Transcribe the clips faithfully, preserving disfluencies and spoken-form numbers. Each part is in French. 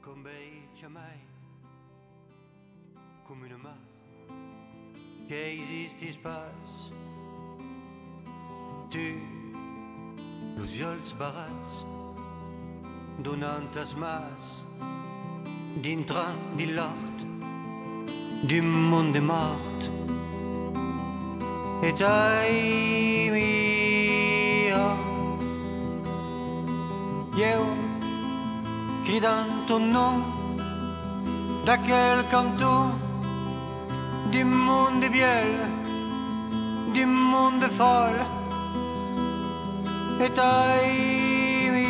combacia mai come una mà che esiste spas tu los ulls barats donantes mas dintre di l'art du món de mort et ai mia io cridant ton nom d'aquel canton du monde biel, du monde folle, et ai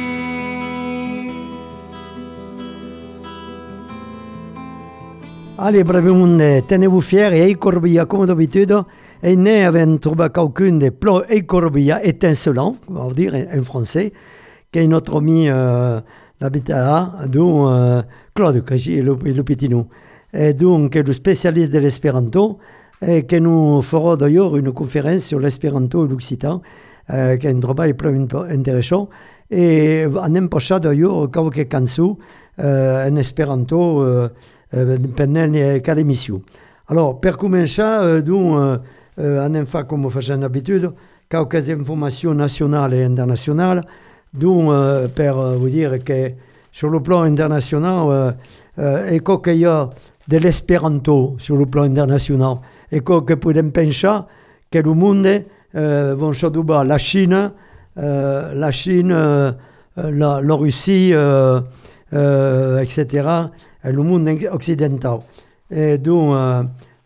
Allez, brave monde, tenez-vous fiers et Corbilla, comme d'habitude, est né avec trouvé quelqu'un de plans et Corbilla étincelant, on va dire en français, qui est notre ami euh, l'habitat, dont euh, Claude, qui est le, le petit nom. Et donc, le spécialiste de l'espéranto, et que nous ferons d'ailleurs une conférence sur l'espéranto et l'occitan, euh, qui est un travail très intéressant. Et en empocha d'ailleurs quelques cançons euh, en espéranto euh, euh, pendant cada émission. Alors, per commencer, euh, donc, euh, euh, on fait comme faisons d'habitude, quelques informations nationales et internationales, donc, euh, pour euh, vous dire que sur le plan international, euh, euh, et qu'il y a de l'espéranto sur le plan international, et que podem penser que le monde euh, va se trouver la Chine, euh, la Chine, euh, la, la Russie, euh, euh, et cetera, et le monde occidental. Et donc, euh,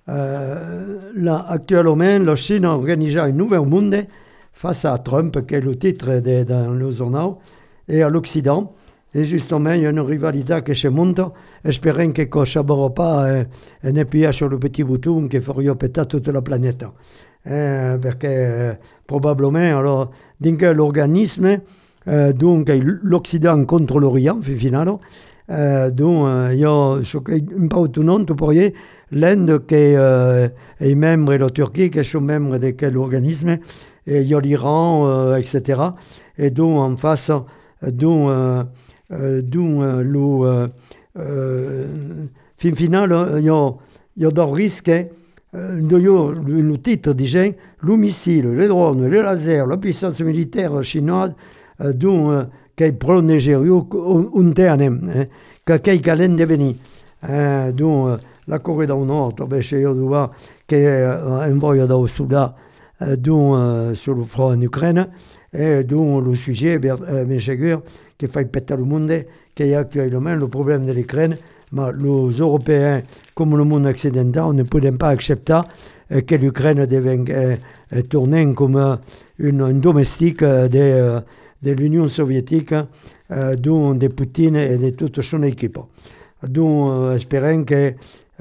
euh, là, actuellement, la Chine a organisé un nouveau monde face à Trump, qui est le titre de, dans le journal, et à l'Occident. Et justement, il y a une rivalité qui se monte, espérant que ne s'abarre pas euh, un appui sur le petit bouton qui ferait péter toute la planète. Euh, parce que, euh, probablement, alors, donc, l'organisme, euh, donc, l'Occident contre l'Orient, finalement, euh, donc, euh, il y a, ce qui est un peu étonnant, tu pourrais, l'Inde qui euh, est membre, et la Turquie qui sont membres de quel organisme, et il y a l'Iran, euh, et cetera. Et donc, en face, donc, euh, Euh, donc, euh, le, euh, euh, fin final, il y a, y a des risques. Euh, le, le titre disait le missile, les drones, les lasers, la puissance militaire chinoise, euh, donc, euh, qui prend Nigeria un terme, hein, qui calent devenir. Euh, donc, euh, la Corée du Nord, je vois qui euh, envoie au Soudan, euh, donc, euh, sur le front en Ukraine, et donc le sujet, bien euh, sûr, qui fait péter le monde, qui est actuellement le problème de l'Ukraine. Mais les Européens, comme le monde occidental, ne peuvent pas accepter euh, que l'Ukraine devienne euh, tournée comme euh, une, une domestique euh, de, euh, de l'Union soviétique, euh, dont de Poutine et de toute son équipe. Donc, euh, espérons que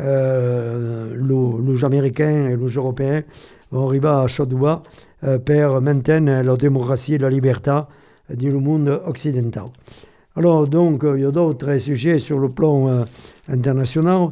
euh, les, les Américains et les Européens vont arriver à ce doigt euh, pour maintenir la démocratie et la liberté du monde occidental. Alors, donc, il y a d'autres sujets sur le plan euh, international,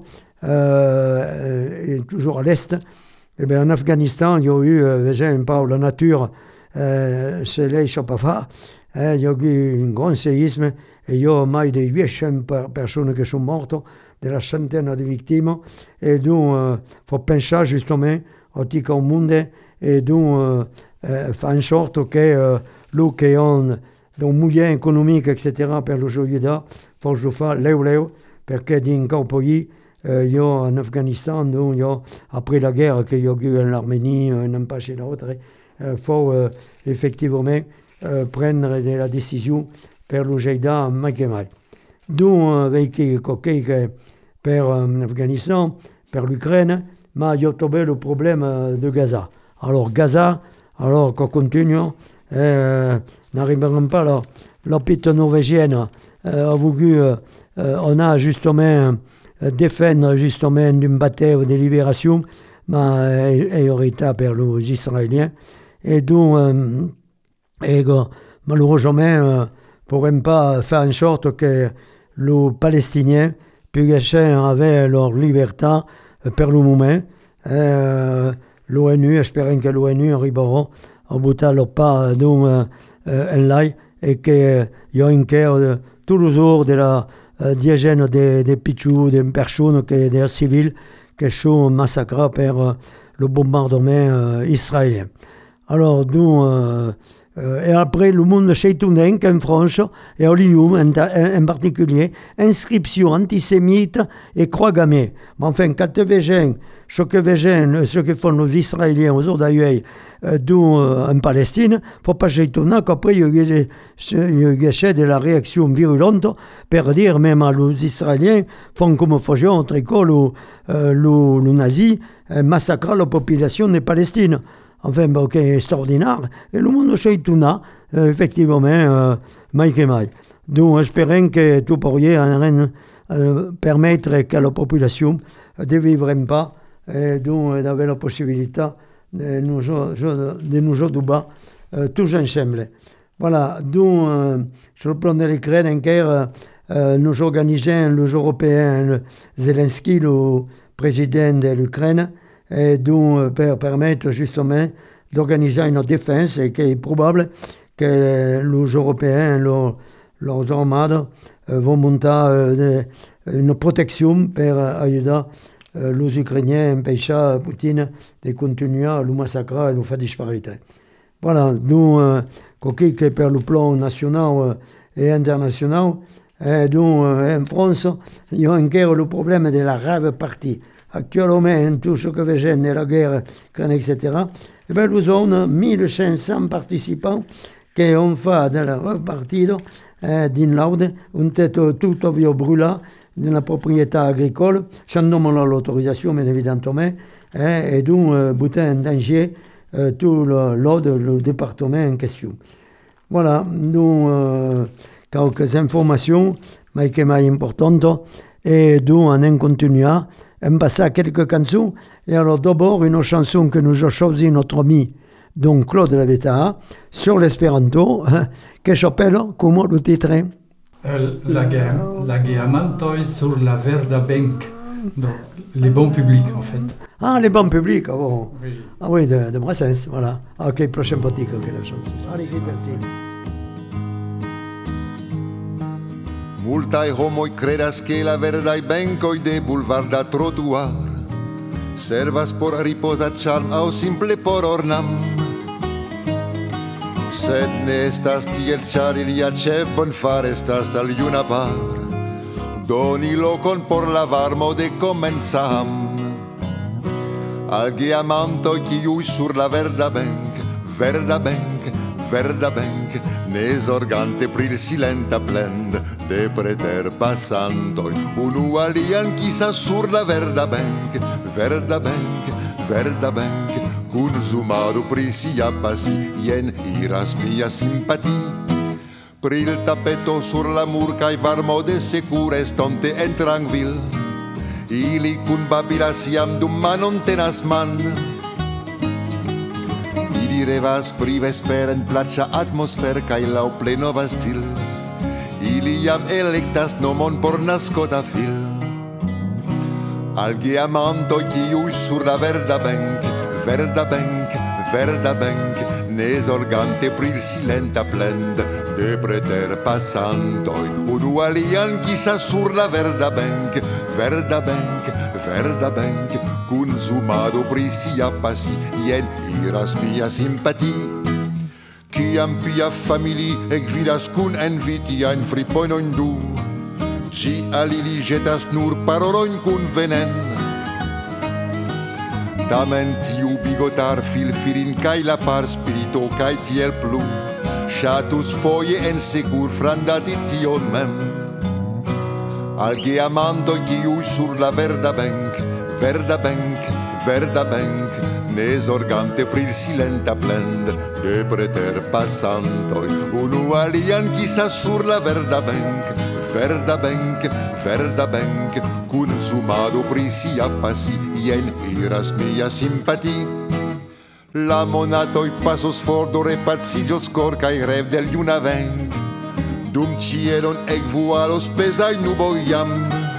euh, et toujours à l'Est. Eh bien, en Afghanistan, il y a eu, euh, déjà, un peu la nature, euh, c'est les Chapafa, hein, il y a eu un grand séisme, et il y a plus de huit cents personnes qui sont mortes, de la centaine de victimes, et donc, il euh, faut penser justement au petit monde, et donc, euh, euh, faire en sorte que euh, l'eau qui ont donc moyens économiques, et cetera, per le solidar, faut que je fasse l'eau, parce que dans un pays, euh, il y a en Afghanistan, donc il y a, après la guerre qu'il y a eu en Arménie, en un pas chez l'autre, il euh, faut euh, effectivement euh, prendre de la décision per le Jaïda, mai que mai. Donc, avec quelqu'un per l'Afghanistan, per l'Ukraine, mais il y a trouvé le problème de Gaza. Alors, Gaza, alors qu'on continue, euh, n'arriveront pas là. La petite norvégienne euh, a voulu, euh, on a justement euh, défendre justement une bataille de libération, mais elle aurait été pour les Israéliens. Et donc, euh, et, euh, malheureusement, euh, pourraient pas faire en sorte que les Palestiniens puissent avoir leur liberté euh, pour le moment. Euh, L'ONU, espérant que l'ONU arrivera à botter leur pas donc, euh, euh, en live et qu'il y a une guerre euh, tous les jours de la euh, diagène des, des pichous, des personnes, que, des civils qui sont massacrés par euh, le bombardement euh, israélien. Alors, nous, euh, euh, et après, le monde cheitounien en France, et à Lyon en, en particulier, inscription antisémite et croix gammée. Mais enfin, quand tu vois ce que veulent, ce que font les Israéliens aujourd'hui euh, euh, en Palestine, il ne faut pas s'étonner qu'après il y ait de la réaction virulente pour dire même à les Israéliens font comme faisaient entre écoles ou euh, les nazis euh, massacrent la population de Palestine. Enfin, bon, c'est extraordinaire. Et le monde s'étonne, euh, effectivement, euh, mai que mai. Donc, espérons que tout pourrait euh, permettre que la population ne vivre pas et donc d'avoir la possibilité de nous de nous jouer du bas euh, tous ensemble. Voilà, donc euh, sur le plan de l'Ukraine, encore, euh, nous organisons les Européens, Zelensky, le président de l'Ukraine, et donc pour permettre justement d'organiser une défense et qu'il est probable que les Européens, leurs, leurs armades, euh, vont monter euh, une protection pour aider Euh, les Ukrainiens empêchent Poutine de continuer à le massacrer et le faire disparaître. Voilà, nous, euh, coquille que per le plan national euh, et international, et donc euh, en France, il y a encore le problème de la rave partie. Actuellement, tout ce que veut de la guerre, et cetera, et bien, nous avons mille cinq cents participants qui ont fait dans la rave partie euh, d'une laude, une tête toute au brûlée, de la propriété agricole, sans demander l'autorisation, bien évidemment, hein, et donc, euh, boutin en danger euh, tout le, l'eau de, le département en question. Voilà, nous, euh, quelques informations, mais qui sont importantes, et donc, on en continue, on passe à quelques chansons, et alors d'abord, une chanson que nous a choisi notre ami, donc Claude Lavetta, sur l'espéranto, hein, qui s'appelle, comment le titre? La Geamantoi sur la Verda Bank, donc les bons publics en fait. Ah, les bons publics, ah bon. Oui. Ah oui, de, de Brassens, voilà. Ah, ok, prochain petit que la chanson. Allez, qui parti. Multai homoi credas che la verdai bencoi de boulevard da trottoir servas por riposa charm au simple por ornam. Sed ne estas tiel char ilia ce bon far estas al iuna par doni locon por la varmo de comenzam al geamantoi kiui sur la verda bank, verda bank, verda bank, ne sorgante pril silenta plend de preter passantoi unu alian chissà sur la verda bank, verda bank, verda bank, cun zumado prisia pasi, ien iras mia simpatie. Pril tapeto sur la mur cae varmo de secure estonte en tranquil, ili cun babilas iam dum manon tenas man. Ili revas pri vesper en placia atmosfer cae lau pleno vastil, ili iam electas nomon por nascota fil. Al geamantoi kiui sur la verda bank, verda bank, verda bank, ne sorgante pril silenta plend de preter passantoi unu alian chissà sur la verda bank, verda bank, verda bank, cun zumado pri sia pasi, ien iras mia simpatie. Ciam pia famili ec vidas cun envitia in fripoinoin du, ci alili jetas nur paroloin cun venen. Tamen tiu bigotar filfirin cae la par spirito cae tiel plu, chatus foie en segur frandati tion mem. Al geamantoi kiui sur la verda bank, verda bank, verda bank, ne sorgante pril silenta plend de preter passantoi unu alian chissà sur la verda bank, verda bank, verda bank, cun zumado pri sia pasi, ien iras mia simpatie. La monatoi pasos for do repacigios cor cae rev del iuna vent, dum cielon ec vualos pesai nuboi iam.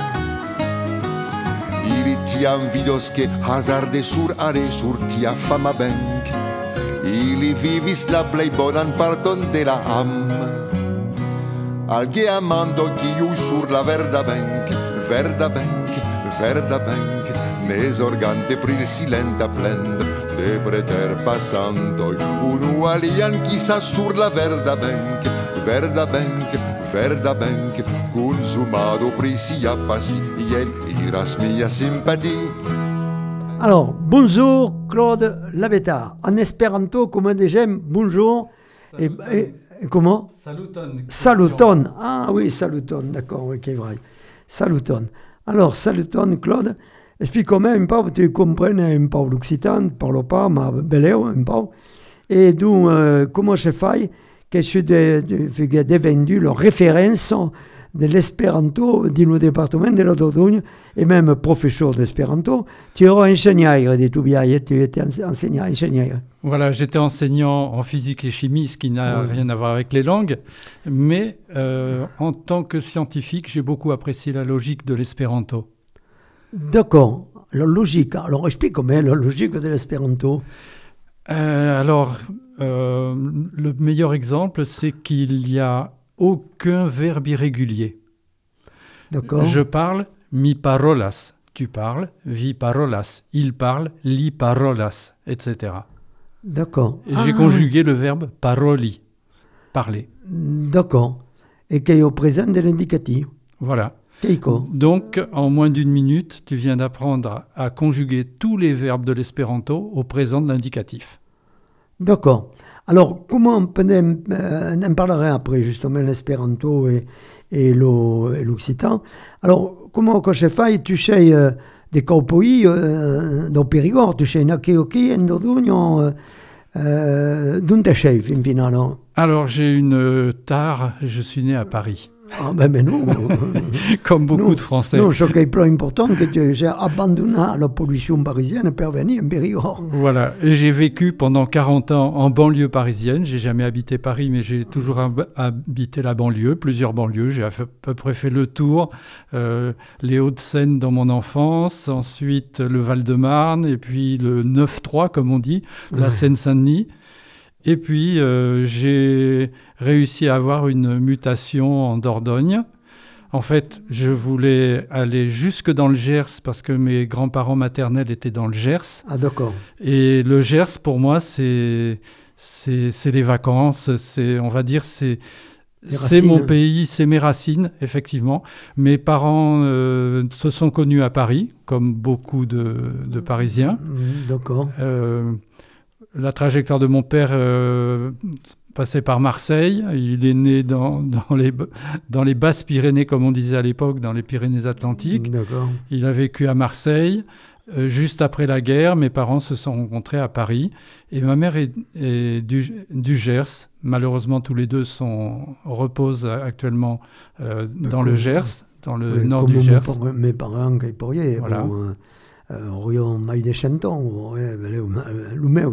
Ili tiam vidos che hazarde sur are sur tia fama bank, ili vivis la plei bonan parton de la am. al diamando chiu sur la verda bank, verda bank, verda bank, nesorgante pril silenta plend, de preter passando, un alien chissà sur la verda bank, verda bank, verda bank, consumado prisi appassi, iel iras mia sympathie. Alors, bonjour Claude Labetta. En espéranto, comment déjà, bonjour. Et, et, et comment? Saluton. Saluton. Ah oui, saluton, d'accord, ok, vrai. Saluton. Alors, saluton Claude. Explique-moi un peu, tu comprends un peu l'occitan, ne parle pas, mais beleu un peu. Et donc, euh, comment je fais que je suis de, de, de, devenu la référence de l'espéranto dans le département de la Dordogne et même professeur d'espéranto. Tu es enseignant de tout bien, tu étais enseignant, enseignant. Voilà, j'étais enseignant en physique et chimie, ce qui n'a oui. rien à voir avec les langues, mais euh, en tant que scientifique, j'ai beaucoup apprécié la logique de l'espéranto. D'accord, la logique. Alors explique-moi la logique de l'espéranto. Euh, alors, euh, le meilleur exemple, c'est qu'il n'y a aucun verbe irrégulier. D'accord. Je parle, mi parolas. Tu parles, vi parolas. Il parle, li parolas, et cetera. D'accord. Et j'ai ah, conjugué le verbe paroli, parler. D'accord. Et qui est au présent de l'indicatif. Voilà. Keiko. Donc, en moins d'une minute, tu viens d'apprendre à, à conjuguer tous les verbes de l'espéranto au présent de l'indicatif. D'accord. Alors, comment on peut euh, en parlerait après, justement, l'espéranto et, et, lo, et l'occitan. Alors, comment quand je fais, tu sais euh, des cowboys euh, dans Périgord, tu sais Nakeoki, en Dordogne, euh, euh, d'où tu sais, fin final? Alors, j'ai une tare, je suis né à Paris. Ah ben mais non. Comme beaucoup non, de Français. Non, ce qui est plus important, c'est que j'ai abandonné la pollution parisienne pour venir en Périgord. Voilà, et j'ai vécu pendant quarante ans en banlieue parisienne. J'ai jamais habité Paris, mais j'ai toujours hab- habité la banlieue, plusieurs banlieues. J'ai à peu près fait le tour. Euh, les Hauts-de-Seine dans mon enfance, ensuite le Val-de-Marne, et puis le neuf trois, comme on dit, la ouais. Seine-Saint-Denis. Et puis, euh, j'ai réussi à avoir une mutation en Dordogne. En fait, je voulais aller jusque dans le Gers parce que mes grands-parents maternels étaient dans le Gers. Ah, d'accord. Et le Gers, pour moi, c'est, c'est, c'est les vacances. C'est, on va dire, c'est, c'est mon pays, c'est mes racines, effectivement. Mes parents euh, se sont connus à Paris, comme beaucoup de, de Parisiens. Mmh, d'accord. Euh, La trajectoire de mon père euh, passait par Marseille. Il est né dans, dans, les, dans les Basses-Pyrénées, comme on disait à l'époque, dans les Pyrénées-Atlantiques. D'accord. Il a vécu à Marseille. Euh, juste après la guerre, mes parents se sont rencontrés à Paris. Et ma mère est, est du, du Gers. Malheureusement, tous les deux sont, reposent actuellement euh, dans le Gers, dans le oui, nord du Gers. Comme mes parents qui pourraient. Voilà. Bon, Orion Maille des Chantons, l'Umeu.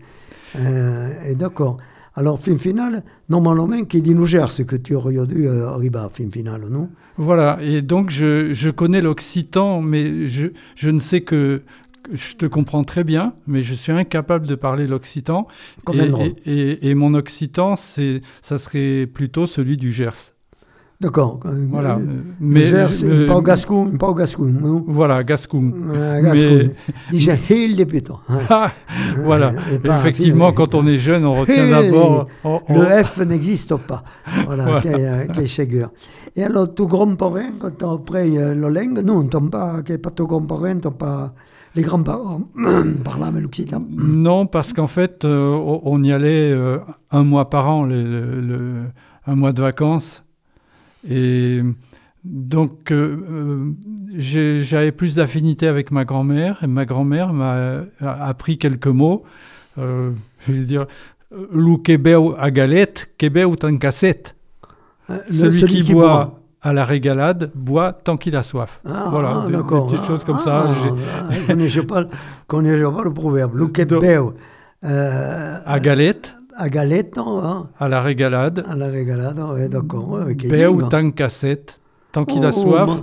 Et d'accord. Alors, fin final, normalement, qui dit nous gère ce que tu aurais dû arriver à fin final, non? Voilà, et donc je, je connais l'occitan, mais je, je ne sais que, que. Je te comprends très bien, mais je suis incapable de parler l'occitan. Comme et, un drôle. Et, et, et mon occitan, c'est, ça serait plutôt celui du Gers. D'accord. Voilà. Euh, mais Gers, euh, pas au Gascon, pas au Gascon, non? Voilà, Gascon. Euh, Gascon. Mais... Déjà, il est plutôt. Ah, voilà. Effectivement, fille, quand on est jeune, on retient hey, d'abord. On, on... Le F n'existe pas. Voilà, voilà. Quel chègue. Et alors, ton grand-parent, quand tu as appris la langue, non, tu n'as pas, pas ton grand-parent, tu n'as pas. Les grands-parents parlaient l'occitan? Non, parce qu'en fait, euh, on y allait euh, un mois par an, le, le, le, un mois de vacances. Et donc, euh, j'ai, j'avais plus d'affinité avec ma grand-mère. Et ma grand-mère m'a appris quelques mots. Euh, je vais dire, « Lou kebeu à galette, kebeu en cassette ». Celui, celui qui, qui boit, boit à la régalade boit tant qu'il a soif. Ah, voilà, des, des petites choses comme ah, ça. Je ne connaissais pas, pas le proverbe. « Lou kebeu euh, à galette ». À galette, non, hein? À la régalade. À la régalade, oui, d'accord. Ouais, Beu tant cassette, tant qu'il oh, a soif. Ma...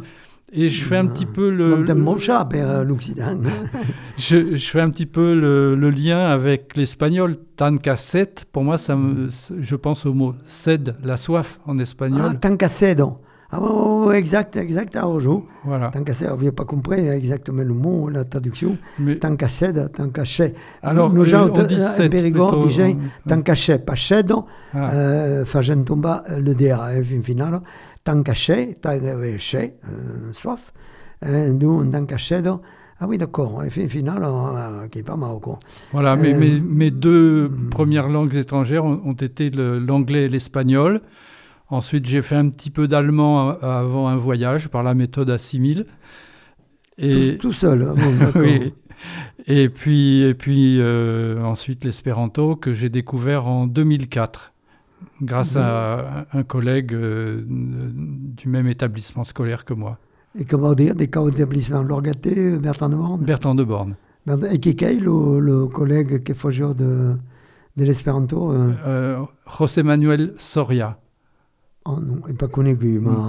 Et je fais un petit peu le... Monte mon chat per l'Occitan. je, je fais un petit peu le, le lien avec l'espagnol. Tanca sed, pour moi, ça me, je pense au mot sed, la soif en espagnol. Ah, tanca sedo. Ah oui, exact, exact, à Rojo. Voilà. Tanca sedo, on n'a pas compris exactement le mot, la traduction. Mais, tanca sed, tanca che. alors, nous, euh, on dit sed Périgord plutôt, disait euh, tanca che, pas cedo, ah. euh, facendo tomba le D A, eh, fin finale. Tanca che, tanca che, euh, soif. Euh, nous, tanca cedo. Ah oui, d'accord, et fin finale, euh, qui est pas mal, quoi. Voilà, Euh, mes, mes, mes deux premières langues étrangères ont, ont été le, l'anglais et l'espagnol. Ensuite, j'ai fait un petit peu d'allemand avant un voyage par la méthode Assimil. Et tout, tout seul, bon, d'accord. Oui. Et puis, et puis euh, ensuite l'espéranto que j'ai découvert en deux mille quatre grâce mmh. à un collègue euh, du même établissement scolaire que moi. Et comment dire, des cas d'établissement Lorgaté, Bertrand de Borne Bertrand de Borne. Et qui est le, le collègue qui est faucheur de, de l'espéranto euh... euh, José Manuel Soria. Oh non, il n'est pas connu, mm. mais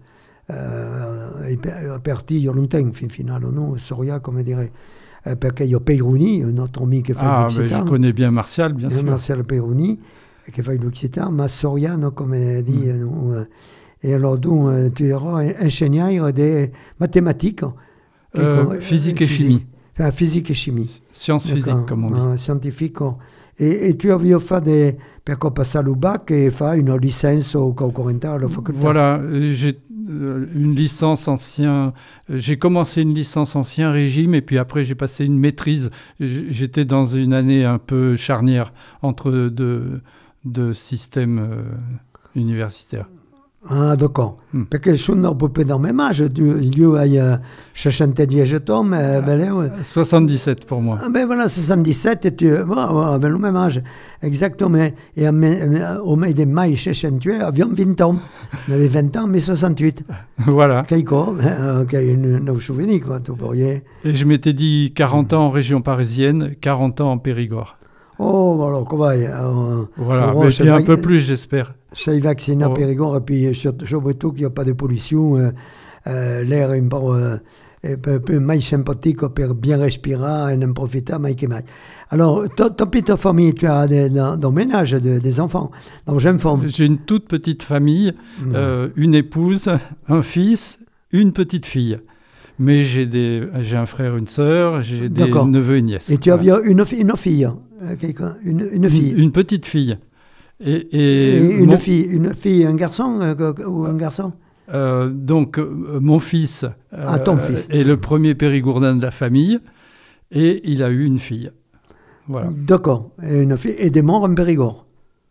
euh, il est parti il y a longtemps, fin finale, non, Soria, comme dirait, euh, parce qu'il y a Peyroni, notre ami qui fait ah, l'Occitan. Ah, je connais bien Martial, bien sûr. Martial Peyroni, qui fait l'Occitan, mais Soria, non, comme il dit, mm. non, euh, et alors, donc, tu seras ingénieur des mathématiques. Euh, physique et physique. chimie. Enfin, physique et chimie. Sciences physiques, comme on dit. Euh, scientifique. Et, et tu as fait des... Per passer au bac et faire une licence au Corentin à la faculté. Voilà, j'ai euh, une licence ancien... J'ai commencé une licence ancien régime et puis après j'ai passé une maîtrise. J'étais dans une année un peu charnière entre deux, deux systèmes euh, universitaires. Ah, d'accord. Mm. Parce que je suis un peu dans le même âge. Lui a soixante-dix ans, mais... Ben, ouais. soixante-dix-sept pour moi. Ah, ben voilà, soixante-dix-sept, et tu avais le même âge. Exactement. Et au mai de mai soixante-huit, avions vingt ans. On avait vingt ans, mais soixante-huit. Voilà. Quelque qui nos souvenirs, quoi, tout pourriez. Et je m'étais dit quarante ans en région parisienne, quarante ans en Périgord. Oh, voilà, comment euh, Voilà, mais puis un va, peu plus, j'espère. Ça y vaccine à oh. Périgord, et puis surtout qu'il n'y a pas de pollution, euh, euh, l'air est un peu, euh, un peu plus sympathique pour bien respirer et en profiter, mais que mal. Alors, ta, ta petite famille, tu as des, dans, dans ménage de, des enfants, donc jeune femme. J'ai une toute petite famille, mmh. euh, une épouse, un fils, une petite fille. Mais j'ai, des, j'ai un frère, une sœur, j'ai des D'accord. neveux et nièces. Et tu avais voilà. une, une fille une, une fille Une, une petite fille. Et, et, et une mon... fille, une fille, un garçon euh, ou un garçon euh, Donc, euh, mon fils, euh, ah, ton fils est le premier périgourdin de la famille et il a eu une fille. Voilà. D'accord. Et, une fille, et des morts en Périgord.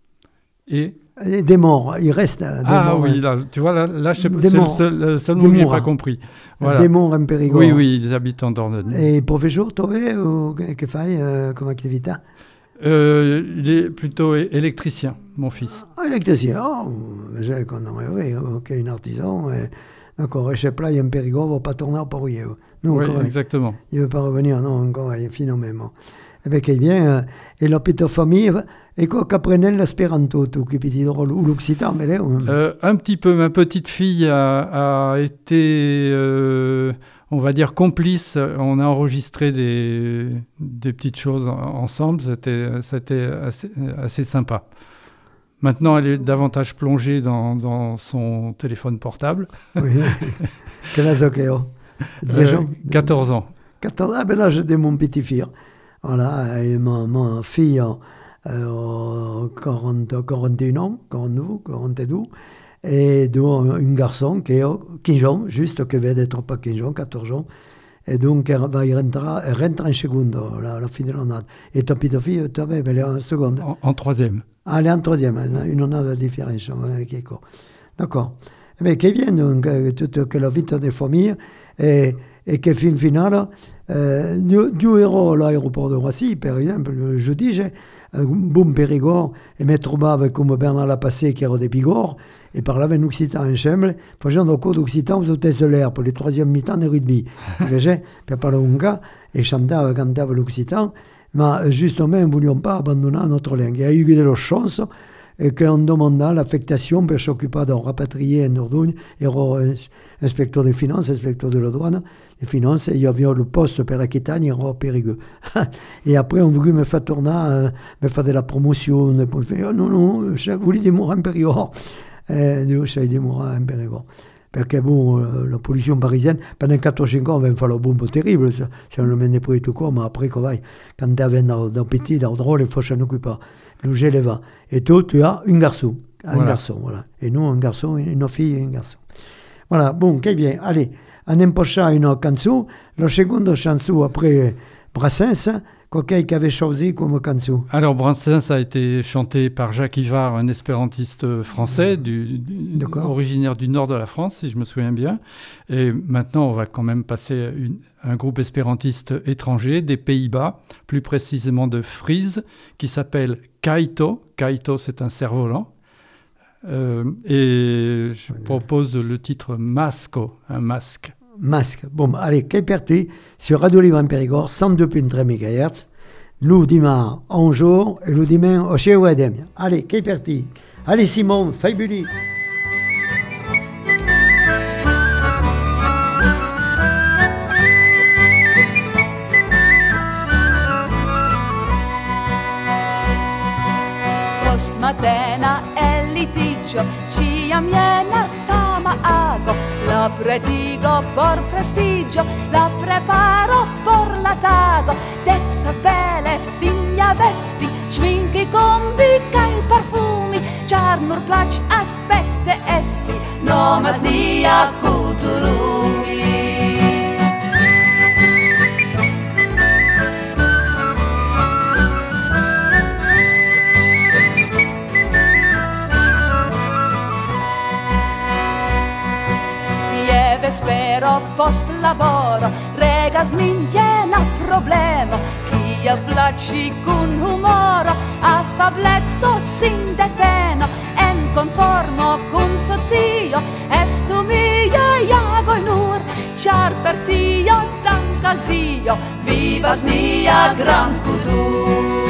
Et Et des morts, il reste des ah morts. oui, là, tu vois, là, là je sais pas, c'est morts. le seul, le seul mot que je n'ai pas compris. Voilà. Des morts en Périgord. Oui, oui, ils habitent en Dordogne. Et professeur, tu sais, ou que fait euh, comme activité euh, Il est plutôt électricien, mon fils. Ah, électricien, oh, j'ai qu'on en rêvé, ok, un artisan. Et, d'accord, et chez Play en Périgord, il ne va pas tourner pour rien. Non, oui, correct. Exactement. Il ne veut pas revenir, non, encore, finalement. Eh bien, qui est bien, euh, et la petite famille, et quoi qu'apprenait l'espéranto, tout, qui petit drôle, ou l'occitan, mais là euh, Un petit peu, ma petite fille a, a été, euh, on va dire, complice. On a enregistré des, des petites choses ensemble, c'était, c'était assez, assez sympa. Maintenant, elle est davantage plongée dans, dans son téléphone portable. Oui, quel âge a-t-elle euh, quatorze ans. quatorze, ah ben là, j'étais mon petit-fils. Voilà, et ma, ma fille a euh, quarante, quarante et un ans, quarante-deux, quarante-deux, et donc un garçon qui a quinze ans, juste qui vient d'être pas quinze ans, quatorze ans, et donc elle va y rentrer, elle rentre en seconde, la, la fille de l'année. Et ta petite fille, tu avais, elle est en seconde. En, en troisième. Ah, elle est en troisième, une année de différence. D'accord. Mais qui bien, donc, toute que la vie des familles, et, et que fin finale, euh, nous héros à l'aéroport de Roissy, par exemple, le jeudi, j'ai un bon Périgord, et me trouvais comme Bernard Lapassé, qui era de Bigorre, et parlava en occitan en Chemble, facendo cours d'occitan aux hôtesses de l'air pour les troisième mi-temps de rugby. Invece, per parlare un gars, et chantava, cantava l'occitan, mais justement, nous ne voulions pas abandonner notre langue. Il y a eu de la chance, e che on domanda l'affectation per s'occuper d'un rapatrié en Dordogne, ero inspecteur des finances, inspecteur de la douane, des finances, et il y avait le poste per l'Aquitaine, ero a Périgueux. Et après, on voulait me faire tourner, euh, me faire de la promotion, et puis, oh, non, non, je voulais démourir en Périgord. Eh, io sai démourir en Périgord. Perché bon, euh, la pollution parisienne, pendant quatre ou cinq ans, on va me faire la bombe terrible, ça, si on le mène pas et tout quoi, mais après, quoi, quand tu avais dans, dans petit, dans le drôle, il faut s'en occuper. Le gel va. Et toi, tu as un garçon. Un voilà. garçon, voilà. Et nous, un garçon, une fille et un garçon. Voilà, bon, que bien. Allez, on empocha une chanson. La seconde chanson, après Brassens, quelqu'un qui avait choisi comme chanson. Alors, Brassens a été chanté par Jacques Ivard, un espérantiste français, du, du, originaire du nord de la France, si je me souviens bien. Et maintenant, on va quand même passer une, un groupe espérantiste étranger des Pays-Bas, plus précisément de Frise, qui s'appelle Kaito. Kaito, c'est un cerf-volant. Euh, et je voilà. propose le titre Masco, un masque. Masque. Bon, allez, qu'est parti sur Radio Libre en Périgord, cent deux virgule trois mégahertz, le dimanche onze jours et le dimanche au chez Ouadem. Allez, qu'est parti. Allez, Simon, fabuleux. Post matena el litigio, ci amiena sama ago, la predigo por prestigio, la preparo por la tago, dezzas belle signa vesti, schminchi combi kai parfumi, char nur plac aspette esti, nomas nia culturumi. Spero post laboro regas min jena problemo kia placi kun humoro affablezzo sin deteno en conformo kun socio estu mia iago nur char per tio dank al Dio vivas nia grand cultur.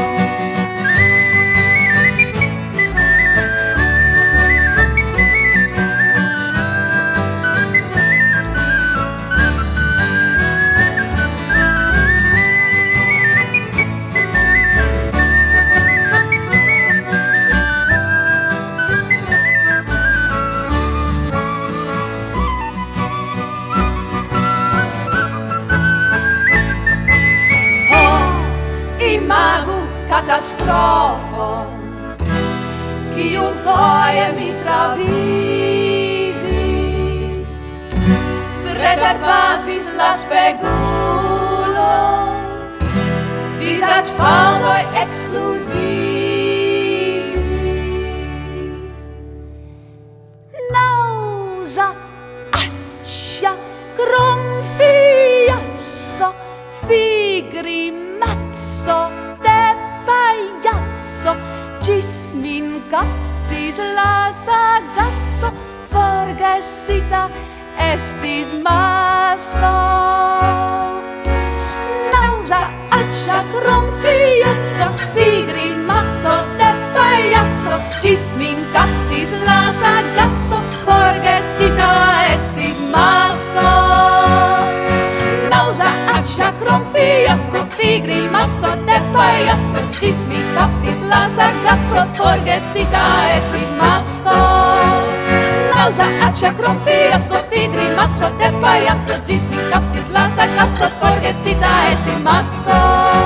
Catastrofon, kiun foje mi travivis, preterpasis la spegulo, vizaĝ faldoj ekskluzivis. Nauza, accia, krom fiasko, figrimazzo, pagliazzo, gis min captis la sagazzo, forgesita estis masco. Nausa, accia, crom fiasco, figrimazzo de pagliazzo, gis min captis la sagazzo, forgesita estis masco. Nausa, accia, crom fiasco, figrimazzo de pagliazzo, gis mi captis la sagazzo, forgesita estis masco. Nausa, accia, crom fiasco, figrimazzo de pagliazzo, gis mi captis la sagazzo, forgesita estis masco.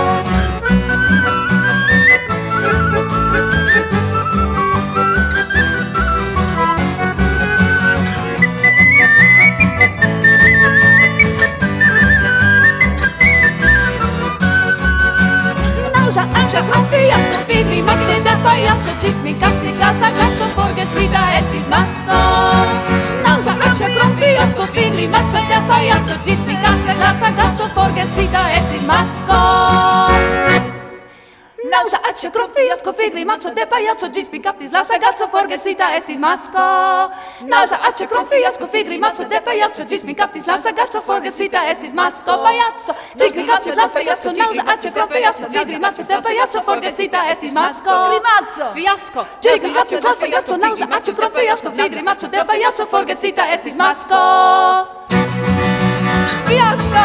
Fiasco, figrimazzo de pagliaccio, gis mi captis la sagazzo, forgesita estis masco. Nausa, accia, crom fiasco, figrimazzo de pagliaccio, gis mi captis la sagazzo, forgesita estis masco. Nausa acce crofiasco figli macho de pagliaccio gispi captis la sagazzo forgesita estis masco. Nausa acce crofiasco figli macho de pagliaccio gispi captis la sagazzo forgesita estis masco pagliaccio. Gispi captis la sagazzo nausa acce crofiasco figli macho de pagliaccio forgesita estis masco. Grimazzo. Fiasco. Gispi captis la sagazzo nausa acce crofiasco figli macho de pagliaccio forgesita estis masco. Fiasco.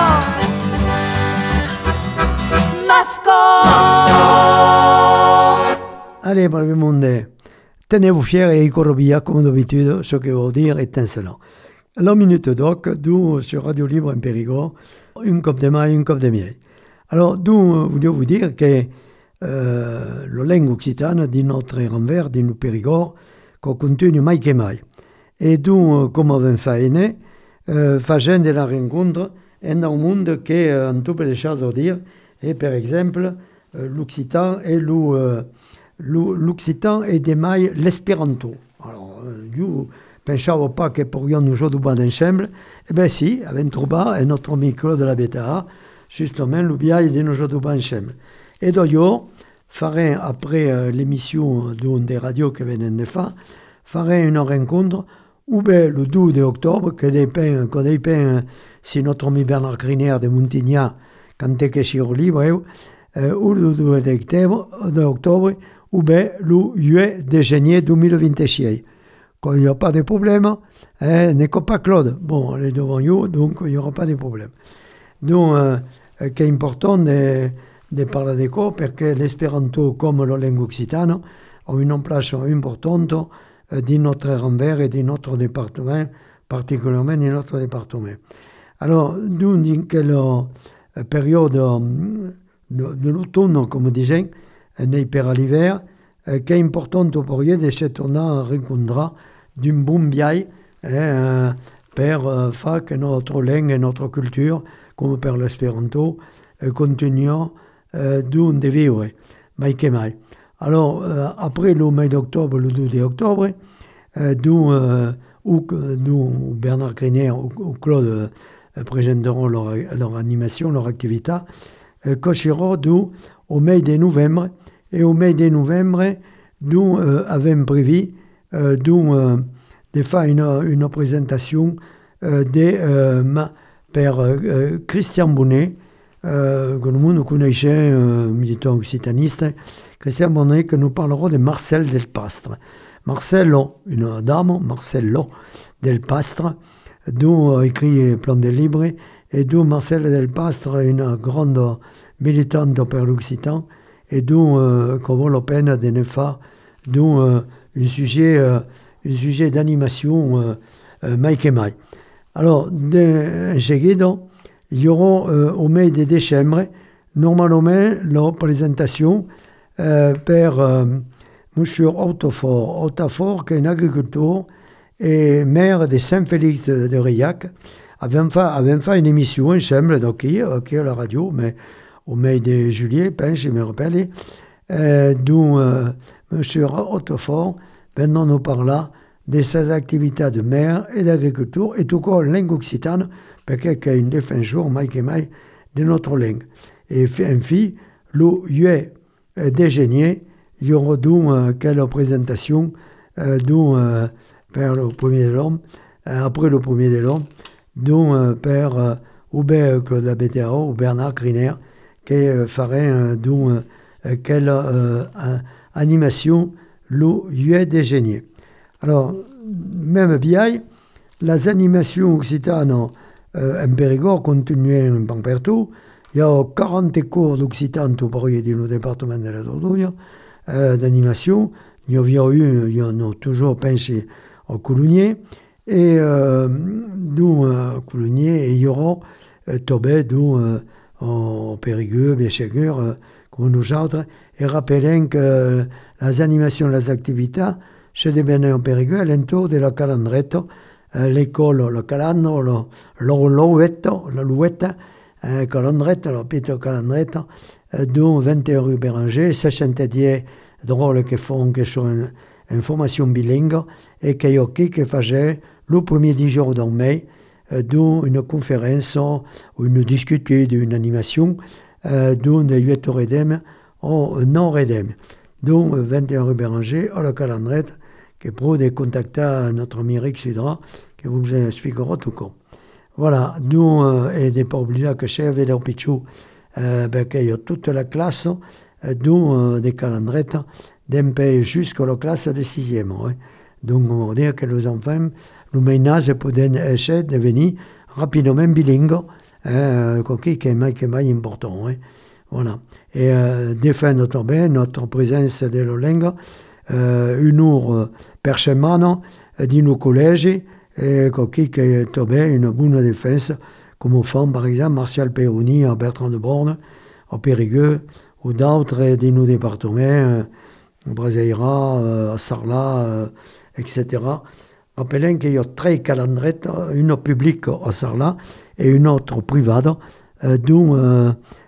Masco. Allez, pour le monde, tenez-vous fiers et écorobilla, comme d'habitude, ce que vous dire est insolent. La minute doc, d'où sur Radio Libre en Périgord, une coupe de maille, une coupe de miel. Alors, d'où voulons vous dire que euh, la langue occitane de notre renvers, de nos Périgord, qu'on continue mai que mai. Et d'où, comme on va faire, euh, faisant de la rencontre, dans un monde qui a un tout peu de choses à dire. Et par exemple, euh, l'occitan et le, euh, l'occitan et des mailles l'espéranto. Alors, euh, je pensais pas que pourrions nous jouer du bois d'ensemble. Eh bien si, avec Trouba et notre ami Claude de la Beta, justement, le biais de nous jouer du bois ensemble. Et d'ailleurs, ferai après euh, l'émission d'une des radios que viennent de faire, ferai une rencontre où ben, le douze octobre, que des peins, que des peins, si notre ami Bernard Griner de Montignac, quand est que sur libre, euh, ou le douze octobre, ou bien le huit de janvier deux mille vingt-six. Quand il n'y a pas de problème, hein, n'est pas Claude. Bon, elle est devant nous, donc il n'y aura pas de problème. Donc, euh, c'est important de, de parler de quoi, parce que l'espéranto, comme la langue occitane, ont une place importante euh, dans notre renvers et dans notre département, particulièrement dans notre département. Alors, nous, dans quelle période de, de l'automne, comme disait, n'est pas l'hiver, euh, qui est importante pour eux de se tourner à rencontrer d'un bon biais euh, pour euh, faire que notre langue et notre culture, comme pour l'espéranto, euh, continuent euh, d'un de vivre, mais que mai. Alors, euh, après le mois d'octobre, le douze octobre, euh, d'où, euh, où, d'où Bernard Griner ou, ou Claude euh, présenteront leur, leur animation, leur activité, euh, cochera d'où au mois de novembre, et au mois de novembre, nous euh, avons prévu euh, euh, de faire une, une présentation euh, de euh, par euh, Christian Bonnet, euh, que nous connaissons, euh, militant occitaniste, Christian Bonnet, que nous parlerons de Marcel Del Pastre. Marcello, une dame, Marcello Del Pastre, d'où écrit plein de livres, et d'où Marcel Del Pastre, une grande militante pour l'Occitan, et d'où euh, qu'on vaut la peine de ne faire d'où euh, un sujet, euh, un sujet d'animation euh, euh, mai que mai. Alors, de, seguido, il y aura euh, au mois de décembre, normalement, la présentation euh, par euh, M. Autofort. Autofort, qui est un agriculteur et maire de Saint-Félix de, de Riac, avait fait, avait fait une émission ensemble, donc qui à la radio, mais au mois de juillet, ben, je me rappelle, euh, d'où euh, M. Autofort maintenant nous parla de ses activités de maire et d'agriculture, et tout cas langue occitane, parce qu'il y a une défense mai que mai de notre langue. Et enfin, le huit de janvier, il y aura donc euh, quelle présentation euh, dont euh, par le premier de l'homme, euh, après le premier de l'homme, dont euh, par euh, Hubert Claude Labétéao ou Bernard Griner, qui euh, ferait euh, donc euh, quelle euh, animation le huit de janvier. Alors, même bien, les animations occitanes euh, en Périgord continuent un peu partout. Il y a quarante cours d'occitan pour y dans le département de la Dordogne euh, d'animation. Il y a eu, il y en a toujours pensé au Coulonier. Et euh, d'où euh, Coulonier, il y aura euh, Tobé, d'où euh, au Périgueux, bien sûr, euh, comme nous autres, et rappelons que les animations, les activités, se dévenaient en Périgueux à l'entour de la Calandrette, euh, l'école, le calandre, le, le louette, la louette, euh, Calandrette, le Peter Calandrette, euh, dont vingt et un rue Béranger, soixante-dix drôles qui font que sont une, une formation bilingue, et qui ont qui faisaient le premier dix jours dans mai, euh, dont une conférence ou une discussion d'une animation, euh, dont de huit heures et demie au nord edem. Donc, vingt et un rue Béranger, à la Calandrette, qui est pro des contacts à notre ami Rick Sudra, qui vous expliquera tout con. Voilà, nous, euh, et des pas oublier que chez Védor Pichou, euh, ben, qu'il y a toute la classe, euh, d'où euh, des Calandrettes, d'un pays jusqu'à la classe de sixième. Hein. Donc, on va dire que les enfants, le ménage peut devenir rapidement bilingue, hein, qui est important. Hein. Voilà. Et euh, de fin d'octobre, notre présence de la langue, euh, une heure par semaine, dans nos collèges, et qui est une bonne défense, comme font par exemple Martial Perroni à Bertrand de Borne, à Périgueux, ou d'autres dans nos départements, euh, Braseira, euh, à Sarlat, euh, et cetera. Rappelons qu'il y a trois calendrettes, une publique à Sarlat et une autre privée, euh, dont euh,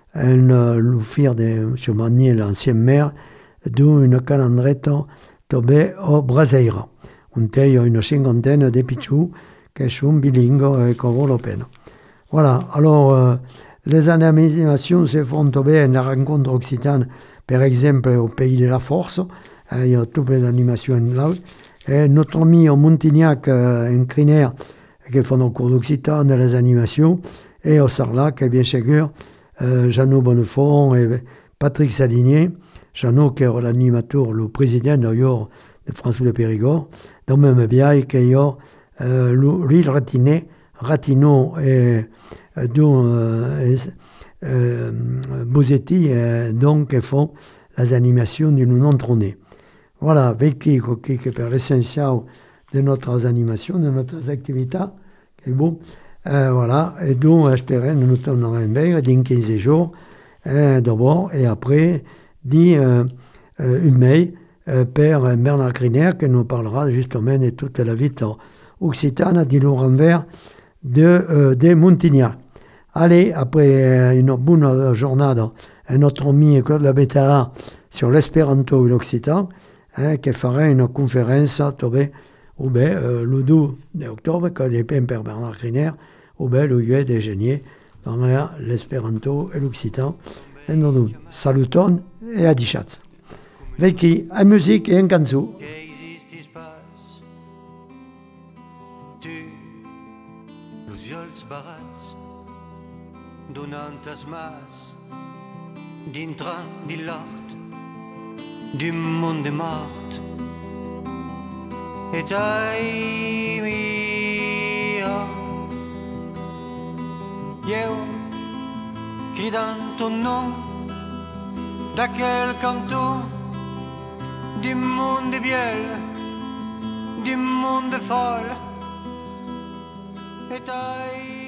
le fils de M. Manier, l'ancien maire, dont une calendrette tombée à Braseira. On a une cinquantaine de pichous qui sont bilingues et qui valent la peine. Voilà, alors euh, les animations se font tomber à la rencontre occitane, par exemple au Pays de la Force, euh, il y a toutes les animations là. Et notre ami au Montignac, euh, un crinaire, qui fait un cours d'occitan dans les animations, et au Sarlat, qui est bien sûr euh, Jeannot Bonnefond et Patrick Salinier. Jeannot, qui est l'animateur, le président d'ailleurs de France Bleu Périgord, dans le même bien qu'il y a euh, l'île Ratiné, Ratineau et euh, dont euh, euh, Bosetti, euh, donc, qui font les animations du non trôné. Voilà, avec qui, qui, qui est l'essentiel de notre animation, de notre activité, qui est bon. Euh, voilà, et donc, j'espère que nous tournerons bien dans quinze jours, euh, d'abord, et après, dit euh, euh, une mail euh, par Bernard Criner, qui nous parlera justement de toute la vie occitane, du renvers de, euh, de Montignac. Allez, après une bonne journée, notre ami Claude Labetta sur l'espéranto et l'occitan, hein, qui fera une conférence tombée au ben, euh, le deux octobre, quand il est peint par Bernard Criner, au ben, le lieu des génies, dans l'espéranto et l'occitan. Et nous, salutons et adichat. Veki, en musique et en canzone. Donant tas mas dintre di l'art du monde mort et ai mia io cridant ton nom da quel canto du monde biel du monde folle et ai